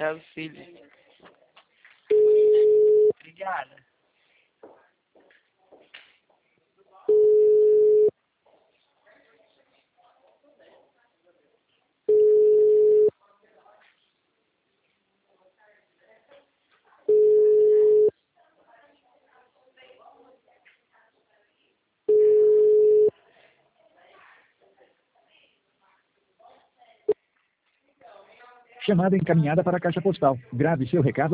É o filho. Obrigada. Chamada encaminhada para a caixa postal. Grave seu recado